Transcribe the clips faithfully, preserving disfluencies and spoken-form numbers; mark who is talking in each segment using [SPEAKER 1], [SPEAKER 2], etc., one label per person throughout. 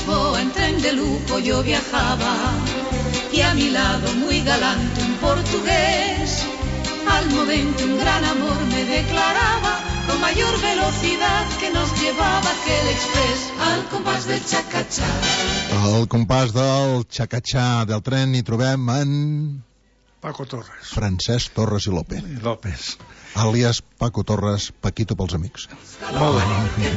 [SPEAKER 1] Lisboa en tren de lujo yo viajaba, y a mi lado muy galante un portugués. Al momento un gran amor me declaraba, con mayor velocidad que nos llevaba aquel express al compàs del xacatxà.
[SPEAKER 2] Al compàs del xacatxà del tren hi trobem en...
[SPEAKER 3] Paco Torres.
[SPEAKER 2] Francesc Torres i López.
[SPEAKER 3] I López.
[SPEAKER 2] Àlies Paco Torres, Paquito pels amics.
[SPEAKER 3] Molt bé.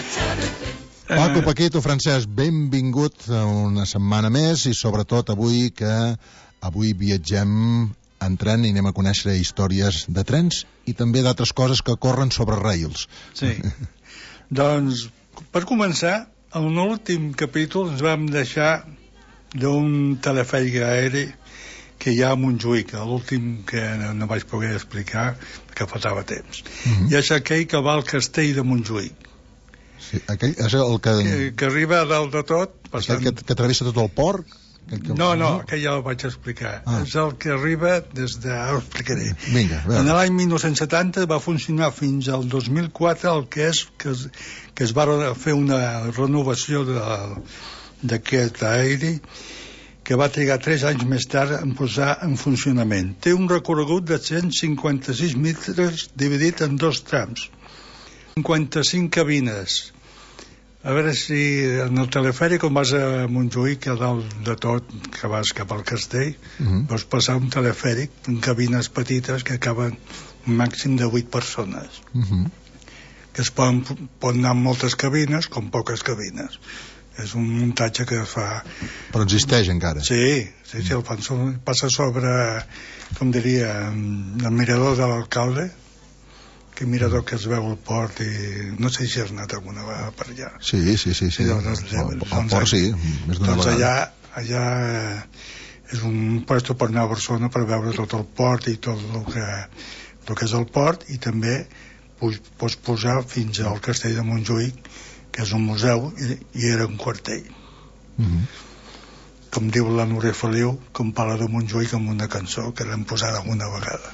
[SPEAKER 2] Paco, Paquito, Francesc, benvingut una setmana més i sobretot avui que avui viatgem en tren i anem a conèixer històries de trens i també d'altres coses que corren sobre rails.
[SPEAKER 3] Sí. Doncs, per començar, en l'últim capítol ens vam deixar d'un telefèric aeri que hi ha a Montjuïc, l'últim que no vaig poder explicar perquè faltava temps. Mm-hmm. I és aquell que va al castell de Montjuïc.
[SPEAKER 2] Sí, aquell és el que...
[SPEAKER 3] Que, que arriba a dalt de tot...
[SPEAKER 2] Passant... Aquell que, que travessa tot el port? Que...
[SPEAKER 3] No, no, aquell ja el vaig explicar. Ah. És el que arriba des de... Ara ho explicaré.
[SPEAKER 2] Vinga, a veure.
[SPEAKER 3] En l'any mil nou-cents setanta va funcionar fins al dos mil quatre el que és que es, que es va fer una renovació d'aquest aeri que va trigar tres anys més tard en posar en funcionament. Té un recorregut de cent cinquanta-sis metres dividit en dos trams, cinquanta-cinc cabines. A veure si en el telefèric, quan vas a Montjuïc, a dalt de tot, que vas cap al castell, uh-huh. Vas passar un telefèric en cabines petites que acaben un màxim de vuit persones. Uh-huh. Que es poden, poden anar moltes cabines com poques cabines. És un muntatge que fa...
[SPEAKER 2] Però existeix encara.
[SPEAKER 3] Sí, sí, sí, el fan sobre, passa sobre, com diria, el mirador de l'alcalde, que mirador que es veu al port i no sé si has anat alguna vegada per allà.
[SPEAKER 2] Sí, sí, sí, sí.
[SPEAKER 3] Doncs,
[SPEAKER 2] el, el port sí, més d'una
[SPEAKER 3] doncs
[SPEAKER 2] vegada.
[SPEAKER 3] Allà, allà és un puesto per anar a Barcelona per veure tot el port i tot el que, el que és el port, i també pots posar fins al castell de Montjuïc, que és un museu, i, i era un quartell. Mm-hmm. Com diu la Núria Feliu, com parla de Montjuïc amb una cançó que l'hem posat alguna vegada.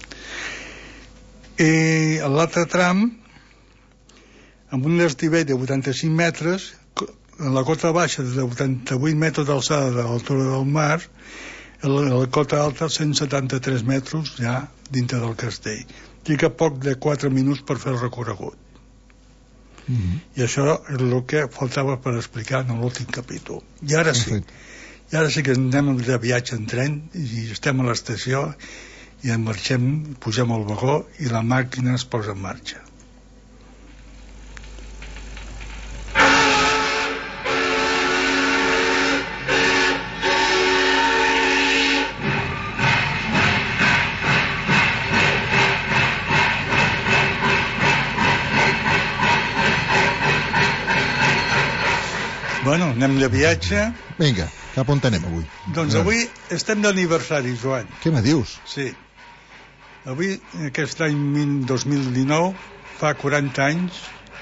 [SPEAKER 3] I l'altre tram, amb un desnivell de vuitanta-cinc metres, en la cota baixa de vuitanta-vuit metres d'alçada de l'altura del mar, la, la cota alta cent setanta-tres metres ja dintre del castell. Triga poc de quatre minuts per fer el recorregut. Mm-hmm. I això és el que faltava per explicar en l'últim capítol. I ara sí, i ara sí que anem de viatge en tren i estem a l'estació i en marxem, pugem al vagó i la màquina es posa en marxa. Bueno, anem de viatge.
[SPEAKER 2] Vinga, cap on anem avui?
[SPEAKER 3] Doncs avui estem d'aniversari, Joan.
[SPEAKER 2] Què me dius?
[SPEAKER 3] Sí. Avui, aquest any dos mil dinou, fa quaranta anys,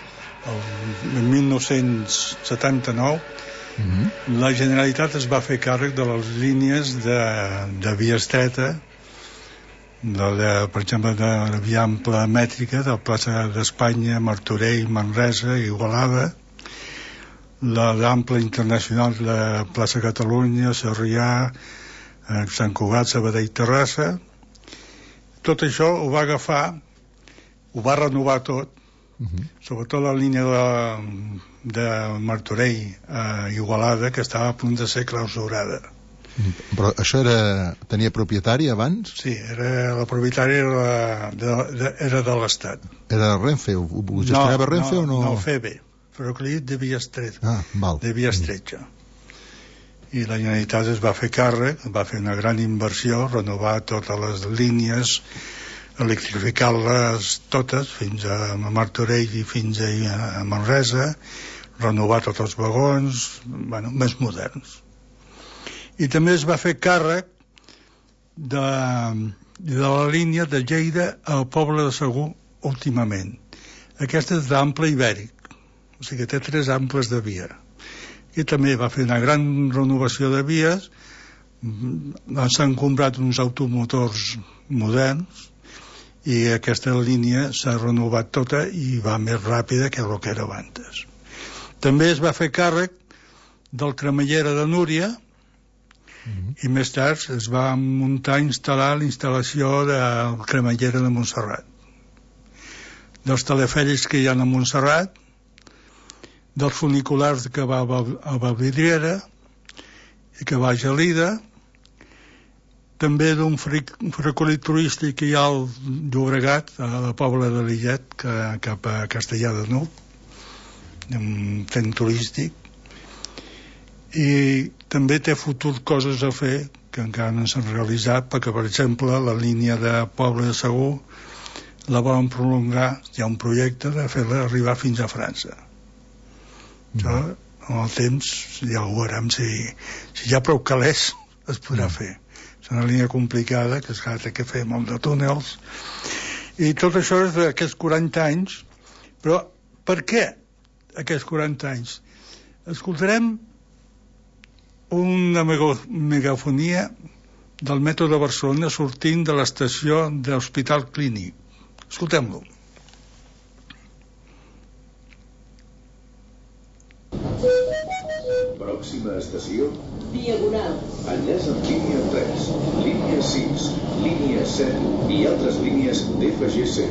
[SPEAKER 3] el mil nou-cents setanta-nou, mm-hmm. La Generalitat es va fer càrrec de les línies de, de via estreta, de, de, per exemple, de la via ampla mètrica, de plaça d'Espanya, Martorell, Manresa, Igualada, la d'ample internacional de plaça Catalunya, Sarrià, eh, Sant Cugat, Sabadell, Terrassa. Tot això ho va agafar, ho va renovar tot, uh-huh. Sobretot la línia de, de Martorell a Igualada, que estava a punt de ser clausurada.
[SPEAKER 2] Però això era, tenia propietari abans?
[SPEAKER 3] Sí, era, la propietària era de, de, era de l'Estat.
[SPEAKER 2] Era Renfe? Ho, ho gestionava
[SPEAKER 3] no,
[SPEAKER 2] Renfe
[SPEAKER 3] no,
[SPEAKER 2] o no?
[SPEAKER 3] No, F B. Ferrocarril de via estretxa.
[SPEAKER 2] Ah, val.
[SPEAKER 3] De via estretxa. I la Generalitat es va fer càrrec, va fer una gran inversió, renovar totes les línies, electrificar-les totes, fins a Martorell i fins a Manresa, renovar tots els vagons, bueno, més moderns. I també es va fer càrrec de, de la línia de Lleida al poble de Segur últimament. Aquesta és d'ample ibèric. O sigui que té tres amples de via. I també va fer una gran renovació de vies, s'han comprat uns automotors moderns i aquesta línia s'ha renovat tota i va més ràpida que el que era abans. També es va fer càrrec del Cremallera de Núria, mm-hmm. i més tard es va muntar i instal·lar la instal·lació del Cremallera de Montserrat, dels telefèrics que hi ha a Montserrat, dels funiculars que va a Vallvidrera i que va a Gelida, també d'un recorregut turístic que hi ha al Llobregat, a la Pobla de Lillet, que, cap a Castellar de N'Hug, un tren turístic, i també té futur coses a fer que encara no s'han realitzat, perquè, per exemple, la línia de Pobla de Segur la volen prolongar, hi ha un projecte de fer-la arribar fins a França. Mm. Això, amb el temps, ja ho veurem, si, si hi ha prou calés, es podrà mm. fer. És una línia complicada, que es ha de fer molt de túnels, i tot això és d'aquests quaranta anys. Però per què aquests quaranta anys? Escoltarem una megafonia del metro de Barcelona sortint de l'estació de l'Hospital Clínic. Escoltem-lo.
[SPEAKER 4] Pròxima estació Diagonal. Enllaç amb línia tres, línia sis, línia set i altres línies d'F G C.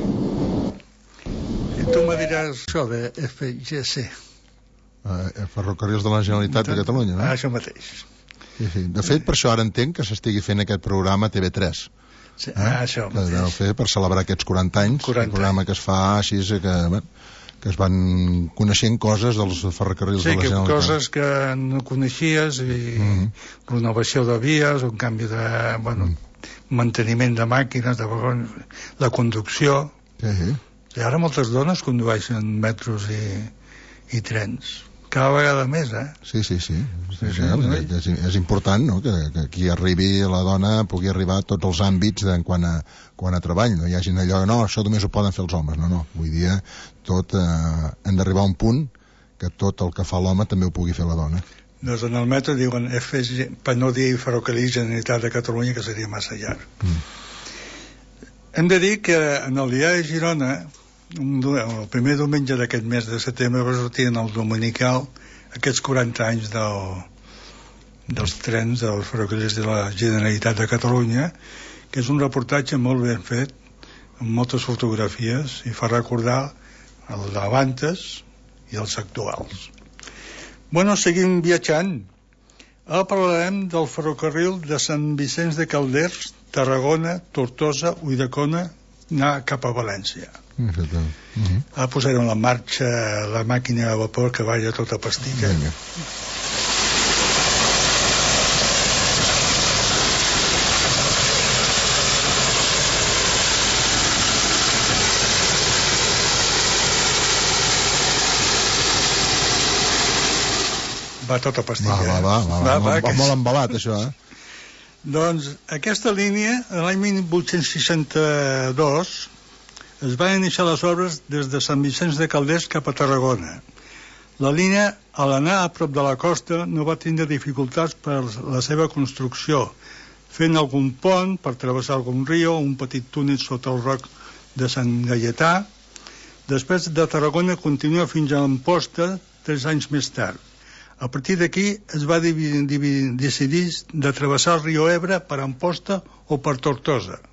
[SPEAKER 3] I tu me diràs això de F G C.
[SPEAKER 2] Uh, Ferrocarrils de la Generalitat de Catalunya, no?
[SPEAKER 3] Ah, això mateix.
[SPEAKER 2] Sí, sí. De fet, per això ara entenc que s'estigui fent aquest programa a T V tres.
[SPEAKER 3] Sí, eh? ah, això
[SPEAKER 2] que deu fer per celebrar aquests quaranta anys, quaranta el programa que es fa així, que, que es van coneixent coses dels ferrocarrils
[SPEAKER 3] sí,
[SPEAKER 2] de la Generalitat.
[SPEAKER 3] Sí, coses que no coneixies, i mm-hmm. renovació de vies, un canvi de, bueno, mm. manteniment de màquines, de vagons, la conducció.
[SPEAKER 2] Sí, sí.
[SPEAKER 3] I ara moltes dones condueixen metros i, i trens. Cada vegada més, eh?
[SPEAKER 2] Sí, sí, sí. sí, sí, sí. És, és important, no?, que, que aquí arribi la dona, pugui arribar a tots els àmbits de, quan, a, quan a treball. No hi hagi allò, no, això només ho poden fer els homes. No, no. Avui dia tot, eh, hem d'arribar a un punt que tot el que fa l'home també ho pugui fer la dona.
[SPEAKER 3] Doncs en el metro diuen F S G, per no dir Ferrocarrils Generalitat de Catalunya, que seria massa llarg. Mm. Hem de dir que en el diari de Girona, Un, el primer diumenge d'aquest mes de setembre va sortir en el Dominical aquests quaranta anys del, dels trens dels ferrocarrils de la Generalitat de Catalunya, que és un reportatge molt ben fet, amb moltes fotografies, i fa recordar el d'Avantes i els actuals. Bueno, seguim viatjant. Ara parlarem del ferrocarril de Sant Vicenç de Calders, Tarragona, Tortosa, Ulldecona, anar cap a València. Uh-huh. Ara posarem en marxa la màquina de vapor que vagi a tota pastilla. Vinga. Va tota pastilla.
[SPEAKER 2] Va, va, va, va, va, va, va, va molt embalat, això, eh?
[SPEAKER 3] Doncs aquesta línia, l'any divuit seixanta-dos, es van iniciar les obres des de Sant Vicenç de Calders cap a Tarragona. La línia, a l'anar a prop de la costa, no va tindre dificultats per la seva construcció, fent algun pont per travessar algun riu, un petit túnel sota el roc de Sant Gaietà. Després de Tarragona continua fins a Amposta, tres anys més tard. A partir d'aquí es va decidir de travessar el riu Ebre per Amposta o per Tortosa.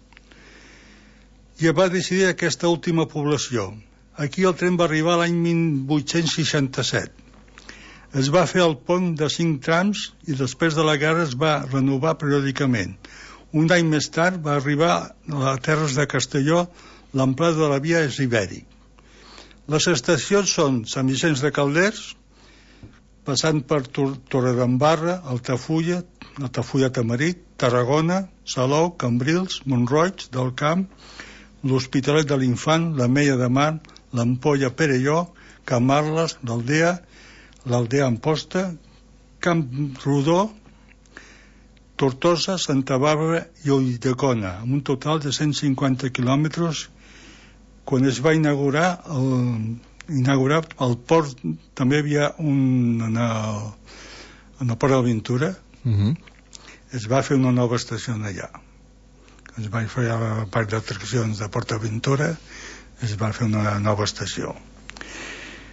[SPEAKER 3] I va decidir aquesta última població. Aquí el tren va arribar l'any divuit seixanta-set. Es va fer el pont de cinc trams i després de la guerra es va renovar periòdicament. Un any més tard va arribar a les terres de Castelló l'amplada de la via és Ibèric. Les estacions són Sant Vicenç de Calders, passant per Torredembarra, Altafulla, Altafulla Tamarit, Tarragona, Salou, Cambrils, Montroig del Camp, l'Hospitalet de l'Infant, l'Ametlla de Mar, l'Ampolla Perelló, Can Marles, l'Aldea, l'Aldea Amposta, Camp Rodó, Tortosa, Santa Bàrbara i Ulldecona, amb un total de cent cinquanta quilòmetres. Quan es va inaugurar el, inaugurar el port, també hi havia un en el, en el port d'Aventura, uh-huh. Es va fer una nova estació allà. Es va fer el parc d'atraccions de PortAventura, es va fer una nova estació.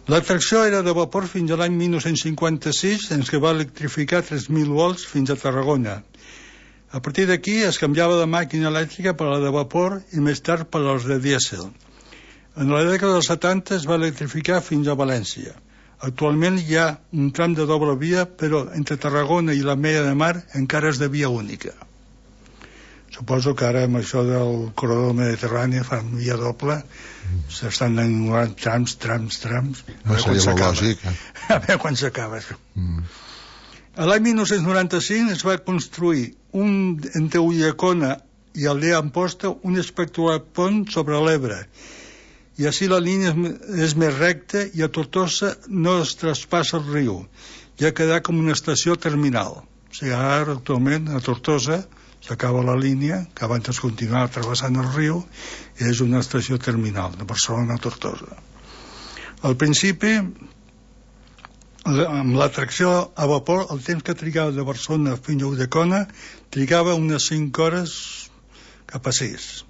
[SPEAKER 3] L'atracció era de vapor fins a l'any mil nou-cents cinquanta-sis, en què va electrificar tres mil volts fins a Tarragona. A partir d'aquí es canviava de màquina elèctrica per la de vapor i més tard per les de dièsel. En la dècada dels setanta es va electrificar fins a València. Actualment hi ha un tram de doble via, però entre Tarragona i la Meia de Mar encara és de via única. Suposo que ara amb això del corredor mediterrani fan via doble, s'estan englobant trams, trams, trams.
[SPEAKER 2] No seria lògic. Eh?
[SPEAKER 3] A veure quan s'acaba això. Mm. A l'any mil nou-cents noranta-cinc es va construir un, entre Ulldecona i Aldea Amposta un espectacular pont sobre l'Ebre, i així la línia és més recta i a Tortosa no es traspassa el riu, ja queda com una estació terminal. O sigui, ara actualment a Tortosa s'acaba la línia, que abans es continuava travessant el riu, i és una estació terminal de Barcelona a Tortosa. Al principi, amb l'atracció a vapor, el temps que trigava de Barcelona fins a Ulldecona trigava unes cinc hores cap a sis.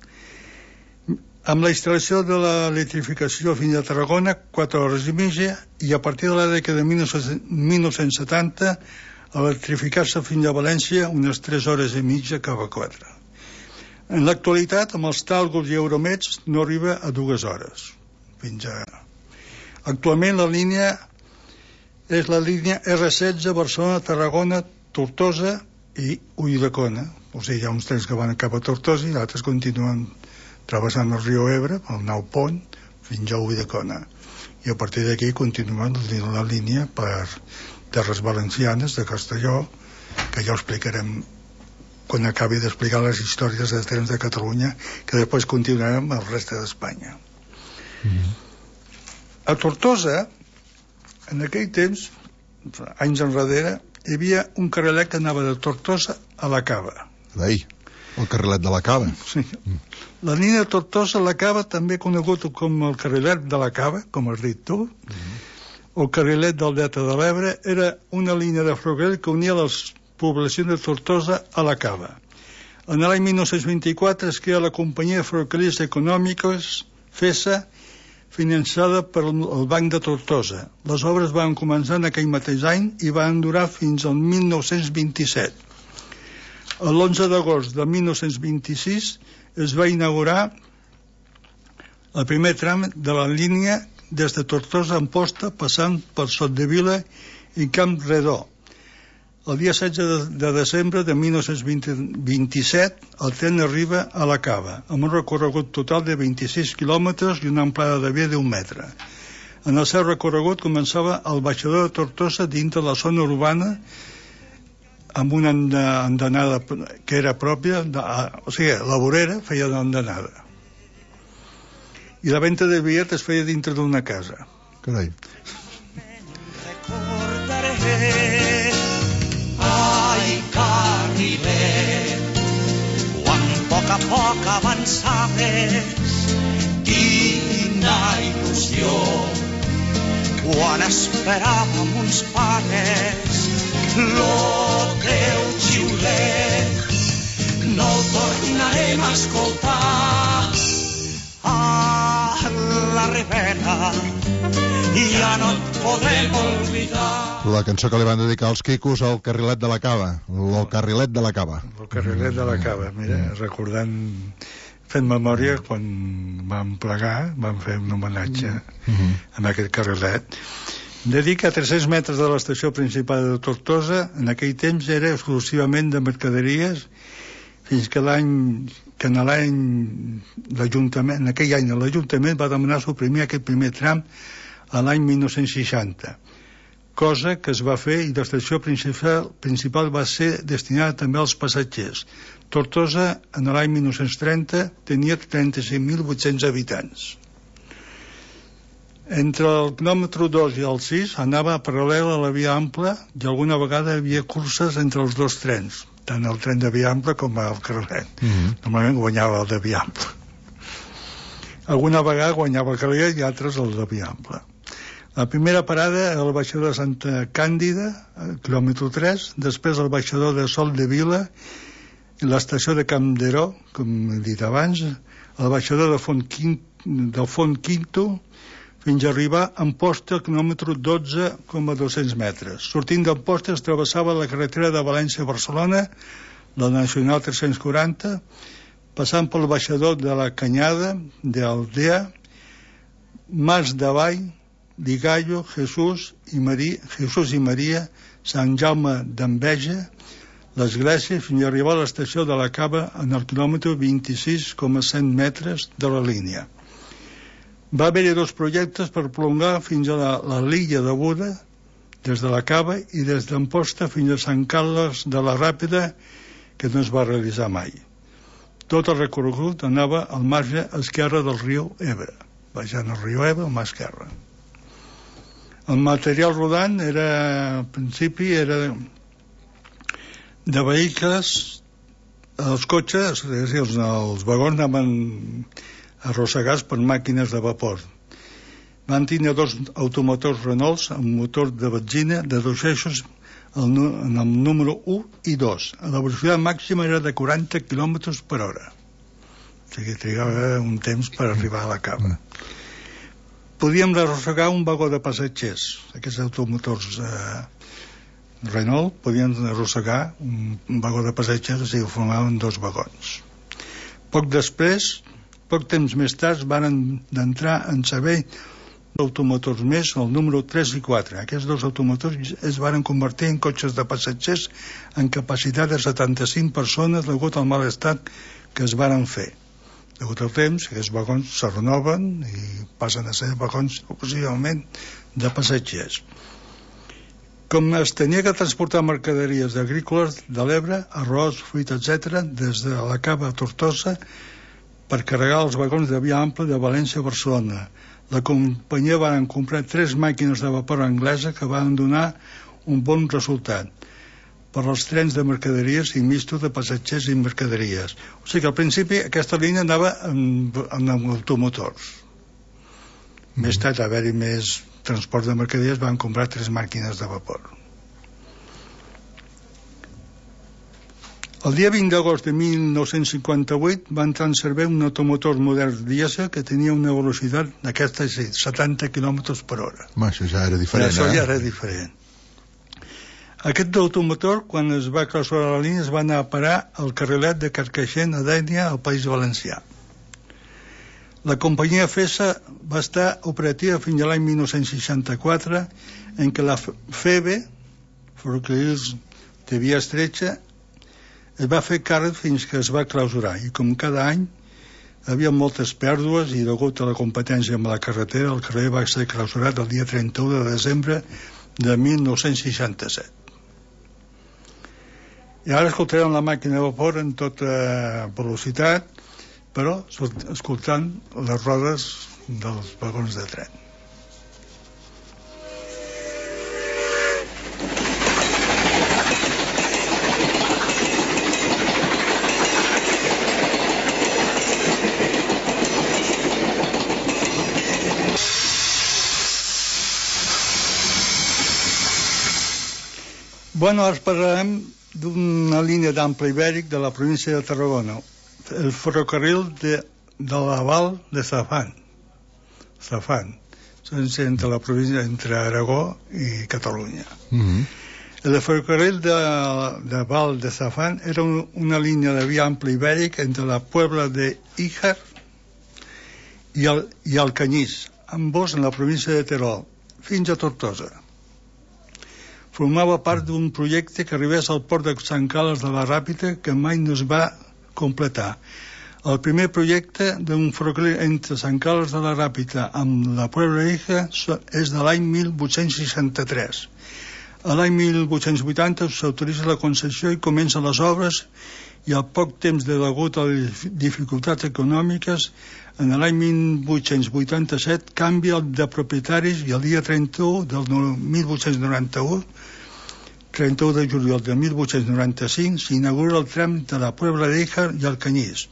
[SPEAKER 3] Amb la instal·lació de l'electrificació fins a Tarragona, quatre hores i mitja, i a partir de la dècada de mil nou-cents setanta, electrificar-se fins a València unes tres hores i mitja cap a quatre. En l'actualitat, amb els Talgos i Euromets, no arriba a dues hores. Fins a... Actualment la línia és la línia erre setze Barcelona, Tarragona, Tortosa i Ulldecona. O sigui, hi ha uns trens que van cap a Tortosa i altres continuen travessant el riu Ebre, el nou pont, fins a Ulldecona. I a partir d'aquí continuen la línia per Terres Valencianes, de Castelló, que ja ho explicarem quan acabi d'explicar les històries de trens de Catalunya, que després continuarem amb el reste d'Espanya. Mm-hmm. A Tortosa, en aquell temps, anys enrere, hi havia un carrilet que anava de Tortosa a la Cava.
[SPEAKER 2] Ei, el carrilet de la Cava.
[SPEAKER 3] Sí. Mm. La línia de Tortosa a la Cava, també conegut com el carrilet de la Cava, com has dit tu, mm-hmm. El carrilet del Delta de l'Ebre, era una línia de ferrocarril que unia les poblacions de Tortosa a la Cava. En l'any mil nou-cents vint-i-quatre es crea la Companyia de Ferrocarrils Econòmics, FESA, finançada pel Banc de Tortosa. Les obres van començar en aquell mateix any i van durar fins al mil nou-cents vint-i-set. L'onze d'agost de mil nou-cents vint-i-sis es va inaugurar el primer tram de la línia des de Tortosa a Amposta, passant per Sot de Vila i Camp Redó. El dia setze de desembre de mil nou-cents vint-i-set, el tren arriba a la Cava, amb un recorregut total de vint-i-sis quilòmetres i una amplada de via d'un metre. En el seu recorregut començava el baixador de Tortosa dintre la zona urbana, amb una andanada que era pròpia, de, o sigui, la vorera feia d'andanada. I la venda de bitllet es feia dintre d'una casa.
[SPEAKER 2] Carai.
[SPEAKER 5] Recordaré, ai, carrilet, quan a poc a poc avançaves, quina il·lusió, quan esperàvem uns pares, lo teu xiulet, no el tornarem a escoltar. A la Ribera ja no et podrem oblidar.
[SPEAKER 2] La cançó que li van dedicar als Quicos al carrilet de la Cava, el carrilet de la Cava.
[SPEAKER 3] El carrilet de la Cava, mira, recordant, fent memòria quan vam plegar, vam fer un homenatge mm-hmm. amb aquest carrilet. Dedica a tres-cents metres de l'estació principal de Tortosa, en aquell temps era exclusivament de mercaderies, fins que l'any que en l'any l'Ajuntament, en aquell any l'Ajuntament va demanar suprimir aquest primer tram a l'any mil nou-cents seixanta, cosa que es va fer i l'estació principal, principal va ser destinada també als passatgers. Tortosa, en l'any mil nou-cents trenta, tenia trenta-cinc mil vuit-cents habitants. Entre el quilòmetre dos i el sis anava paral·lel a la via ampla i alguna vegada hi havia curses entre els dos trens, tant el tren de via ampla com el carrilet. Mm-hmm. Normalment guanyava el de via ampla. Alguna vegada guanyava el carrilet i altres el de via ampla. La primera parada era el baixador de Santa Càndida, quilòmetre tres, després el baixador de Sol de Vila, l'estació de Camp Deró, com he dit abans, el baixador de Font Quint, del Font Quinto, fins a arribar a Amposta al quilòmetre dotze coma dos-cents metres. Sortint d'Amposta es travessava la carretera de València a Barcelona, la Nacional tres-cents quaranta, passant pel baixador de la Canyada, d'Aldea, Mas de Vall, Ligallo, Jesús i Maria, Jesús i Maria, Sant Jaume d'Enveja, l'església, fins a arribar a l'estació de la Cava en el quilòmetre vint-i-sis coma cent metres de la línia. Va haver-hi dos projectes per prolongar fins a la, la Lilla de Buda, des de la Cava, i des d'Amposta fins a Sant Carles de la Ràpida, que no es va realitzar mai. Tot el recorregut anava al marge esquerre del riu Ebre, baixant el riu Ebre al mar esquerre. El material rodant era, al principi, era de vehicles, els cotxes, és a dir, els, els vagons anaven arrossegats per màquines de vapor. Van tenir dos automotors Renault amb motor de benzina de dos eixos en el, el número u i dos. La velocitat màxima era de quaranta quilòmetres per hora. O sigui, trigava un temps per arribar a la Cava. Podíem arrossegar un vagó de passatgers. Aquests automotors eh, Renault podien arrossegar un, un vagó de passatgers, o sigui, formaven dos vagons. Poc després, poc temps més tard, van entrar en servei automotors més, el número tres i quatre. Aquests dos automotors es van convertir en cotxes de passatgers amb capacitat de setanta-cinc persones degut al mal estat que es varen fer. Degut al temps, aquests vagons se renoven i passen a ser vagons ocasionalment de passatgers. Com es tenia que transportar mercaderies agrícoles de l'Ebre, arròs, fruita, etcètera, des de la Cava a Tortosa per carregar els vagons de via ampla de València a Barcelona. La companyia va comprar tres màquines de vapor anglesa que van donar un bon resultat per als trens de mercaderies i misto de passatgers i mercaderies. O sigui que al principi aquesta línia anava amb, amb automotors. Mm. Més tard, a haver-hi més transport de mercaderies, van comprar tres màquines de vapor. El dia vint d'agost de mil nou-cents cinquanta-vuit va entrar en servei un automotor modern dièsel que tenia una velocitat d'aquesta setanta quilòmetres per hora.
[SPEAKER 2] Ma, això ja era diferent,
[SPEAKER 3] això
[SPEAKER 2] eh?
[SPEAKER 3] ja era diferent. Aquest automotor, quan es va clausurar la línia, es va anar a parar al carrilet de Carcaixent a Dénia, al País Valencià. La companyia FESA va estar operativa fins a l'any mil nou-cents seixanta-quatre, en què la F E B, Ferrocarrils de Via Estretxa, es va fer càrrec fins que es va clausurar, i com cada any hi havia moltes pèrdues i degut a la competència amb la carretera, el carrer va ser clausurat el dia trenta-u de desembre de mil nou-cents seixanta-set. I ara escoltarem la màquina de vapor en tota velocitat, però escoltant les rodes dels vagons de tren. Bueno, ara parlarem d'una línia d'ample ibèric de la província de Tarragona, el ferrocarril de, de l'Aval de Zafán. Zafán, entre la província, entre Aragó i Catalunya. Mm-hmm. El ferrocarril de, de Val de Zafán era un, una línia de via ample ibèric entre la Puebla de Íjar i el, i el Canyís, ambos en la província de Terol, fins a Tortosa. Formava part d'un projecte que arribés al port de Sant Carles de la Ràpita que mai no es va completar. El primer projecte d'un ferrocarril entre Sant Carles de la Ràpita amb la Puebla d'Íjar és de l'any mil vuit-cents seixanta-tres. A l'any mil vuit-cents vuitanta s'autoritza la concessió i comencen les obres, i al poc temps de degut a les dificultats econòmiques, en l'any mil vuit-cents vuitanta-set canvia de propietaris i el dia trenta-u del mil vuit-cents noranta-u, trenta-u de juliol de mil vuit-cents noranta-cinc, s'inaugura el tram de la Puebla d'Íjar i el Canyís.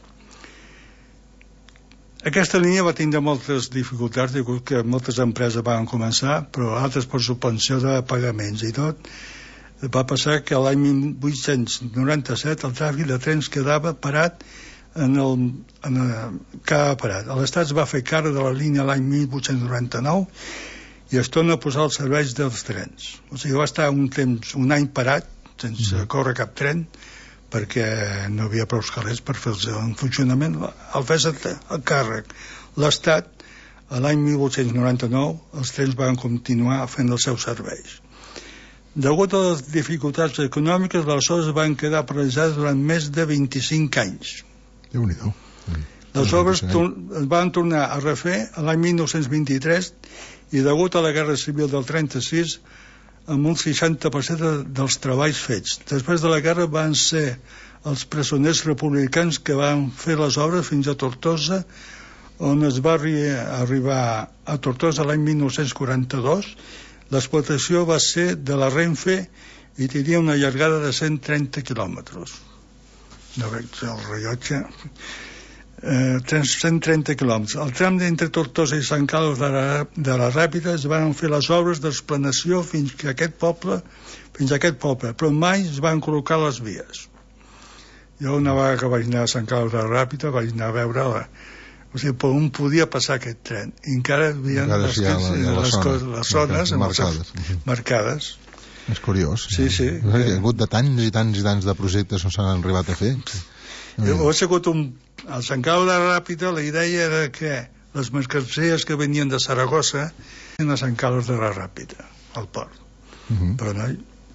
[SPEAKER 3] Aquesta línia va tindre moltes dificultats, digut que moltes empreses van començar, però altres per suspensió de pagaments i tot. Va passar que l'any mil vuit-cents noranta-set el tràfic de trens quedava parat en el, en el, que ha parat. L'Estat es va fer càrrec de la línia l'any mil vuit-cents noranta-nou i es torna a posar els serveis dels trens. O sigui, va estar un temps, un any parat, sense mm. córrer cap tren, perquè no havia prou carrers per fer-los en funcionament. Al fer-se el càrrec l'Estat, a l'any mil vuit-cents noranta-nou, els trens van continuar fent els seus serveis. Degut a les dificultats econòmiques, les obres van quedar paralitzades durant més de vint-i-cinc anys.
[SPEAKER 2] Déu-n'hi-do.
[SPEAKER 3] Les obres es van tornar a refer l'any mil nou-cents vint-i-tres i degut a la Guerra Civil del trenta-sis, amb un seixanta per cent dels treballs fets. Després de la guerra van ser els presoners republicans que van fer les obres fins a Tortosa, on es va arribar a Tortosa l'any mil nou-cents quaranta-dos. L'explotació va ser de la Renfe i tenia una llargada de cent trenta quilòmetres. No veig el rellotge. Eh, cent trenta quilòmetres. Al tram entre Tortosa i Sant Carles de la, de la Ràpita es van fer les obres d'explanació fins a aquest poble, fins a aquest poble, però mai es van col·locar les vies. Jo una vegada que vaig anar a Sant Carles de la Ràpita vaig anar a veure la, o sigui, per on podia passar aquest tren. I encara hi havia
[SPEAKER 2] encara
[SPEAKER 3] les,
[SPEAKER 2] sí, la,
[SPEAKER 3] les,
[SPEAKER 2] les,
[SPEAKER 3] zones, les zones
[SPEAKER 2] marcades.
[SPEAKER 3] Les, marcades.
[SPEAKER 2] És curiós.
[SPEAKER 3] Sí, sí.
[SPEAKER 2] Hi ha hagut de tants i tants i tants de projectes on s'han arribat a fer.
[SPEAKER 3] Ho ha sigut un... Al Sant Carles de la Ràpita la idea era que les mercaderies que venien de Saragossa eren a Sant Carles de la Ràpita, al port.
[SPEAKER 2] Uh -huh.
[SPEAKER 3] Però no...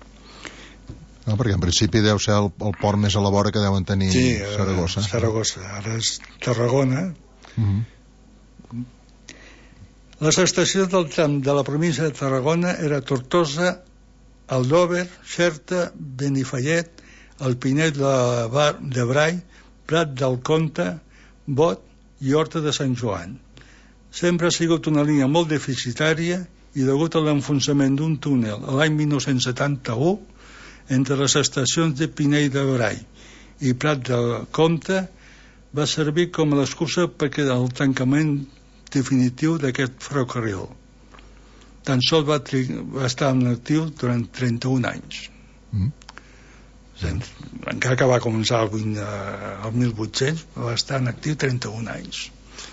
[SPEAKER 2] No, perquè en principi deu ser el, el port més a la vora que deuen tenir
[SPEAKER 3] sí,
[SPEAKER 2] Saragossa.
[SPEAKER 3] Saragossa. Ara és Tarragona.
[SPEAKER 2] Uh -huh.
[SPEAKER 3] Les estacions del tram de la província de Tarragona era Tortosa, Aldover, Xerta, Benifallet, el Pinet de, Bar, de Brai, Prat del Comte, Bot i Horta de Sant Joan. Sempre ha sigut una línia molt deficitària i degut a l'enfonsament d'un túnel l'any mil nou-cents setanta-u entre les estacions de Pinet de Brai i Prat del Comte va servir com a l'excusa perquè el tancament definitiu d'aquest ferrocarril. Tan sols va, va estar en actiu durant trenta-un anys. Mm. Encara que va començar el, el mil vuit-cents, va estar en actiu trenta-un anys.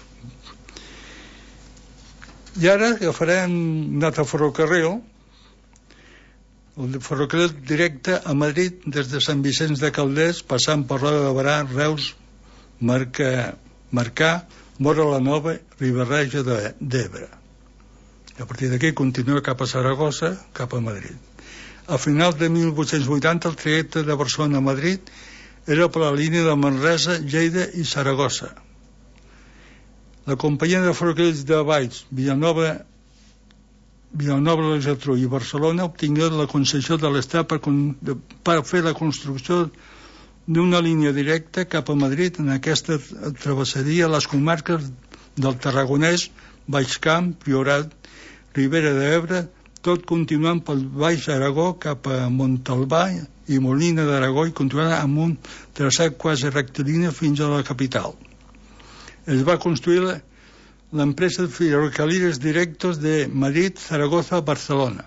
[SPEAKER 3] I ara agafarem un altre ferrocarril, el ferrocarril directe a Madrid des de Sant Vicenç de Calders, passant per Roda de Barà, Reus, Marcà, Marcà, Móra la Nova, Ribarreja d'Ebre. A partir d'aquí continua cap a Saragossa, cap a Madrid. A final de mil vuit-cents vuitanta el trajecte de Barcelona a Madrid era per la línia de Manresa, Lleida i Saragossa. La companyia de ferrocarrils de Valls, Vilanova, Vilanova de la Geltrú i Barcelona obtingué la concessió de l'Estat per, per fer la construcció d'una línia directa cap a Madrid. En aquesta travessaria les comarques del Tarragonès, Baixcamp, Priorat, Ribera d'Ebre, tot continuant pel Baix Aragó cap a Montalbà i Molina d'Aragó i continuant amb un traçat quasi rectilini fins a la capital. Es va construir l'empresa de ferrocarriles directos de Madrid, Zaragoza, Barcelona.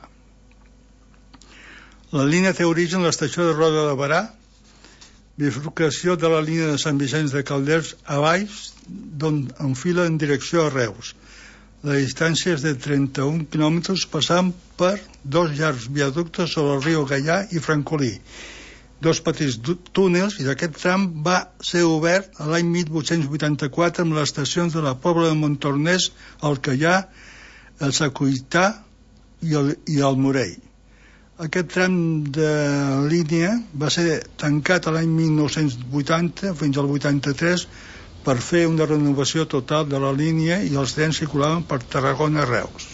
[SPEAKER 3] La línia té origen a l'estació de Roda de Barà, bifurcació de la línia de Sant Vicenç de Calders a baix, d'on enfila en direcció a Reus. La distància és de trenta-un quilòmetres passant per dos llargs viaductes sobre el riu Gaià i Francolí, dos petits túnels, i aquest tram va ser obert l'any mil vuit-cents vuitanta-quatre amb les estacions de la Pobla de Montornès, el Caià, el Sacuità i el, i el Morell. Aquest tram de línia va ser tancat l'any mil nou-cents vuitanta fins al vuitanta-tres per fer una renovació total de la línia i els trens circulaven per Tarragona a Reus.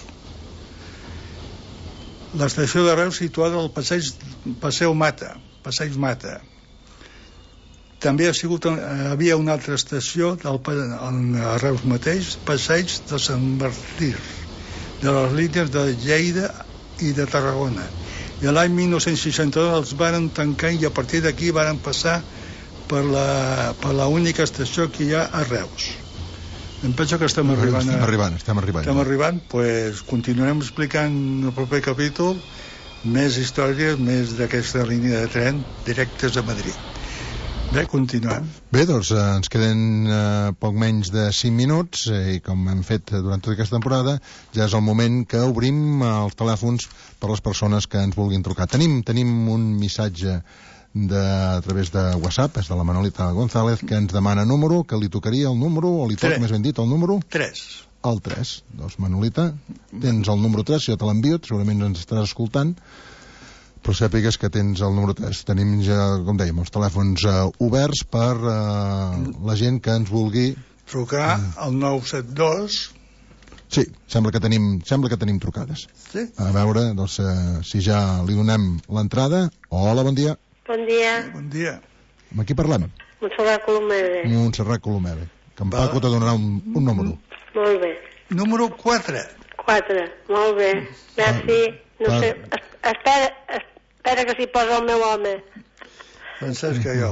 [SPEAKER 3] L'estació de Reus situada al passeig Passeig Mata, Passeig Mata. També ha sigut, havia una altra estació del, a Reus mateix, Passeig de Sant Martí, de les línies de Lleida i de Tarragona. I l'any mil nou-cents seixanta-dos els varen tancar i a partir d'aquí varen passar per la, per la única estació que hi ha a Reus. Em penso que estem arribant.
[SPEAKER 2] Estem arribant, estem arribant.
[SPEAKER 3] Estem arribant, doncs continuarem explicant en el proper capítol més històries, més d'aquesta línia de tren directes a Madrid. Bé, continuem.
[SPEAKER 2] Bé, doncs eh, ens queden eh, poc menys de cinc minuts eh, i com hem fet durant tota aquesta temporada ja és el moment que obrim eh, els telèfons per les persones que ens vulguin trucar. Tenim, tenim un missatge de, a través de WhatsApp, és de la Manolita González, que ens demana número, que li tocaria el número, o li toca, més ben dit, el número?
[SPEAKER 3] tres.
[SPEAKER 2] El tres. Doncs Manolita, tens el número tres, jo te l'envio, segurament ens estaràs escoltant, però sàpigues que tens el número tres. Tenim ja, com dèiem, els telèfons uh, oberts per uh, la gent que ens vulgui
[SPEAKER 3] trucar al nou set dos.
[SPEAKER 2] Sí, sembla que tenim, sembla que tenim trucades.
[SPEAKER 3] Sí?
[SPEAKER 2] A veure, doncs, uh, si ja li donem l'entrada. Hola, bon dia.
[SPEAKER 6] Bon dia.
[SPEAKER 3] Bon dia.
[SPEAKER 2] Amb qui parlem?
[SPEAKER 6] Montserrat Colomede.
[SPEAKER 2] Montserrat Colomede. Que en Paco te donarà un, un número.
[SPEAKER 6] Molt bé.
[SPEAKER 3] Número quatre.
[SPEAKER 6] quatre. Molt bé. Merci. No
[SPEAKER 2] Pa-
[SPEAKER 6] sé, es- espera, espera que s'hi posa el meu home.
[SPEAKER 3] Francesc Gallol.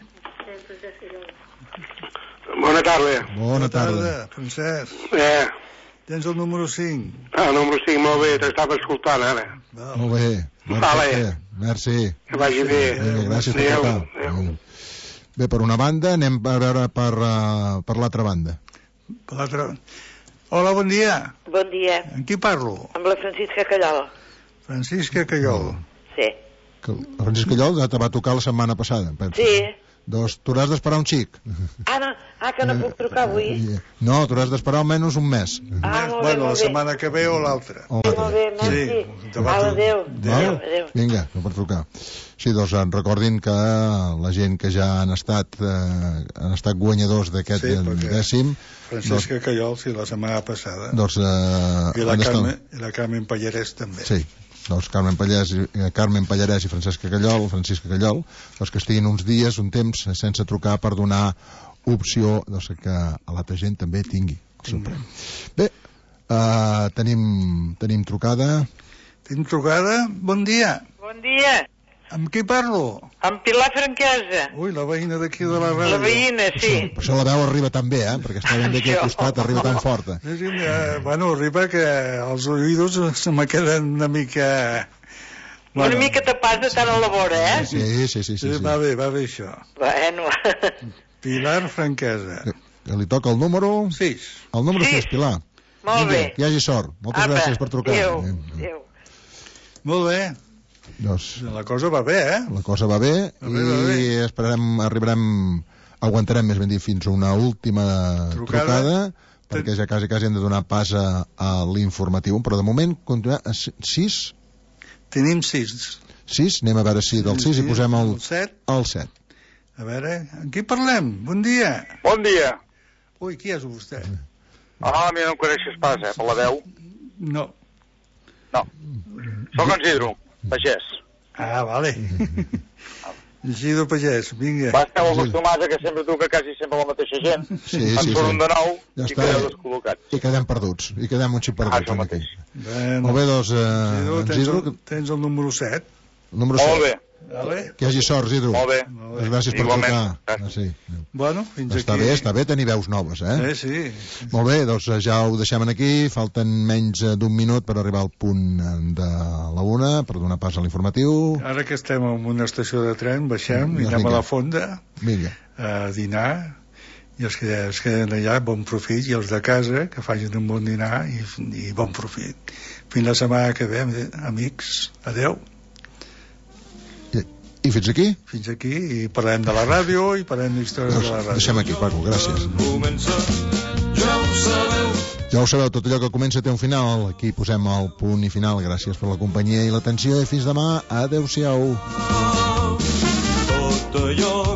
[SPEAKER 7] Bona tarda.
[SPEAKER 2] Bona tarda.
[SPEAKER 3] Francesc.
[SPEAKER 7] Eh,
[SPEAKER 3] Tens el número cinc.
[SPEAKER 7] ah, número cinc, molt bé, t'estava escoltant ara.
[SPEAKER 3] Val.
[SPEAKER 2] Molt bé. Perfecte. Merci.
[SPEAKER 7] Que vagi bé.
[SPEAKER 2] Vinga, gràcies per
[SPEAKER 7] Adéu.
[SPEAKER 2] trucar.
[SPEAKER 7] Adéu.
[SPEAKER 2] Bé, per una banda, anem a veure per, uh, per l'altra banda.
[SPEAKER 3] Per l'altre... Hola, bon dia.
[SPEAKER 8] Bon dia,
[SPEAKER 3] Amb qui parlo?
[SPEAKER 8] amb la Francisca Callol.
[SPEAKER 3] Francisca Callol.
[SPEAKER 8] Sí.
[SPEAKER 2] Que el Francesc Callol ja te va tocar la setmana passada. penso.
[SPEAKER 8] Sí.
[SPEAKER 2] Doncs tu hauràs d'esperar un xic.
[SPEAKER 8] Ah, no, ah que no puc trucar avui.
[SPEAKER 2] Eh, No, tu hauràs d'esperar almenys un mes.
[SPEAKER 8] Ah, molt bé,
[SPEAKER 3] Bueno, la
[SPEAKER 8] molt bé.
[SPEAKER 3] setmana que ve o l'altra.
[SPEAKER 2] O
[SPEAKER 8] Sí,
[SPEAKER 2] l'altre.
[SPEAKER 8] molt bé, merci.
[SPEAKER 3] Sí, te va
[SPEAKER 8] Ah,
[SPEAKER 3] trucar.
[SPEAKER 8] adéu.
[SPEAKER 2] Val?
[SPEAKER 8] Adéu, adéu.
[SPEAKER 2] Vinga, no per trucar. Sí, doncs eh, recordin que la gent que ja han estat eh, han estat guanyadors d'aquest
[SPEAKER 3] Sí,
[SPEAKER 2] eh,
[SPEAKER 3] perquè
[SPEAKER 2] dècim,
[SPEAKER 3] Francesca Callol, sí, la setmana passada.
[SPEAKER 2] doncs... Eh,
[SPEAKER 3] I la
[SPEAKER 2] han d'estar-
[SPEAKER 3] Carme, i la Carmen Pallarès també.
[SPEAKER 2] Sí, doncs Carmen Pallarès, i- eh, Carmen Pallarès i Francesca Callol, Francisca Callol, doncs que estiguin uns dies, un temps, eh, sense trucar per donar opció doncs, que a l'altra gent també tingui el seu premi. Bé, eh, tenim, tenim trucada.
[SPEAKER 3] Tinc trucada? Bon dia.
[SPEAKER 9] Bon dia,
[SPEAKER 3] Amb qui parlo?
[SPEAKER 9] amb Pilar Franquesa,
[SPEAKER 3] Ui, la veïna d'aquí de la ràdio.
[SPEAKER 9] la veïna, sí.
[SPEAKER 2] Per això la veu arriba tan bé, eh? Perquè està ben bé aquí al costat, arriba tan forta.
[SPEAKER 3] Sí, sí, eh, bueno, arriba que els oïdos se me queden una mica...
[SPEAKER 9] Una mica tapat de tant a la vora, eh?
[SPEAKER 2] Sí, sí, sí. sí,
[SPEAKER 3] Sí,
[SPEAKER 2] sí.
[SPEAKER 3] va bé, va bé això.
[SPEAKER 9] Bueno,
[SPEAKER 3] Pilar Franquesa.
[SPEAKER 2] Que, que li toca el número...
[SPEAKER 3] sis.
[SPEAKER 2] El número
[SPEAKER 9] Sí.
[SPEAKER 2] sis, Pilar.
[SPEAKER 9] molt bé.
[SPEAKER 2] Que hi hagi sort. Moltes
[SPEAKER 9] Apa,
[SPEAKER 2] gràcies per trucar.
[SPEAKER 9] Adéu,
[SPEAKER 2] Eh,
[SPEAKER 9] adéu.
[SPEAKER 3] Molt bé.
[SPEAKER 2] Doncs
[SPEAKER 3] La cosa va bé, eh?
[SPEAKER 2] la cosa va bé
[SPEAKER 3] Va bé, va
[SPEAKER 2] i
[SPEAKER 3] bé.
[SPEAKER 2] esperarem, arribarem, aguantarem més ben dit fins a una última
[SPEAKER 3] Trucada.
[SPEAKER 2] trucada, perquè ja quasi quasi hem de donar pas a, a l'informatiu, però de moment continuem a sis,
[SPEAKER 3] Tenim sis.
[SPEAKER 2] sis, anem a veure si del sis hi posem el,
[SPEAKER 3] El set.
[SPEAKER 2] el set.
[SPEAKER 3] A veure, amb qui parlem? Bon dia.
[SPEAKER 7] Bon dia.
[SPEAKER 3] Ui, qui és vostè?
[SPEAKER 7] Ah, a mi no em coneixes pas, eh, per la veu.
[SPEAKER 3] No.
[SPEAKER 7] No. Soc en Isidro, pagès.
[SPEAKER 3] Ah, vale. Isidro Pagès, vinga.
[SPEAKER 7] Va estar acostumats a que sempre truca quasi sempre la mateixa gent.
[SPEAKER 2] Sí,
[SPEAKER 7] En
[SPEAKER 2] sí,
[SPEAKER 7] surt un
[SPEAKER 2] sí.
[SPEAKER 7] de nou
[SPEAKER 2] Ja
[SPEAKER 7] i
[SPEAKER 2] està.
[SPEAKER 7] quedeu descol·locats.
[SPEAKER 2] I quedem perduts, i quedem un xic
[SPEAKER 7] Ah,
[SPEAKER 2] perduts.
[SPEAKER 7] això
[SPEAKER 2] aquí.
[SPEAKER 7] mateix.
[SPEAKER 3] Bueno,
[SPEAKER 2] Molt bé, doncs, eh,
[SPEAKER 3] Isidro,
[SPEAKER 2] en
[SPEAKER 3] tens,
[SPEAKER 2] Isidro,
[SPEAKER 3] el, tens el número set.
[SPEAKER 2] el número
[SPEAKER 7] Molt
[SPEAKER 2] set.
[SPEAKER 7] bé,
[SPEAKER 3] Vale.
[SPEAKER 2] Que hi hagi sort, Isidro.
[SPEAKER 7] molt bé.
[SPEAKER 2] Doncs gràcies per
[SPEAKER 7] Igualment.
[SPEAKER 2] trucar.
[SPEAKER 7] Gràcies.
[SPEAKER 2] Ah, sí.
[SPEAKER 3] Bueno, fins
[SPEAKER 2] Està
[SPEAKER 3] aquí.
[SPEAKER 2] bé, està bé tenir veus noves, eh?
[SPEAKER 3] Eh, sí.
[SPEAKER 2] Molt bé, doncs eh, ja ho deixem aquí. Falten menys eh, d'un minut per arribar al punt eh, de la una, per donar pas a l'informatiu.
[SPEAKER 3] Ara que estem en una estació de tren, baixem i
[SPEAKER 2] Doncs
[SPEAKER 3] anem
[SPEAKER 2] vinga.
[SPEAKER 3] a la fonda
[SPEAKER 2] Vinga.
[SPEAKER 3] a dinar i els que es queden allà, bon profit, i els de casa que facin un bon dinar i, i bon profit. Fins la setmana que ve, amics. Adeu.
[SPEAKER 2] I, I fins aquí?
[SPEAKER 3] Fins aquí, i parlem de la ràdio i parlem d'històries de la
[SPEAKER 2] Doncs
[SPEAKER 3] ràdio.
[SPEAKER 2] deixem aquí, Paco, gràcies. Ja ho sabeu, tot allò que comença té un final. Aquí posem el punt i final. Gràcies per la companyia i l'atenció i fins demà. Adéu-siau.
[SPEAKER 5] Tot allò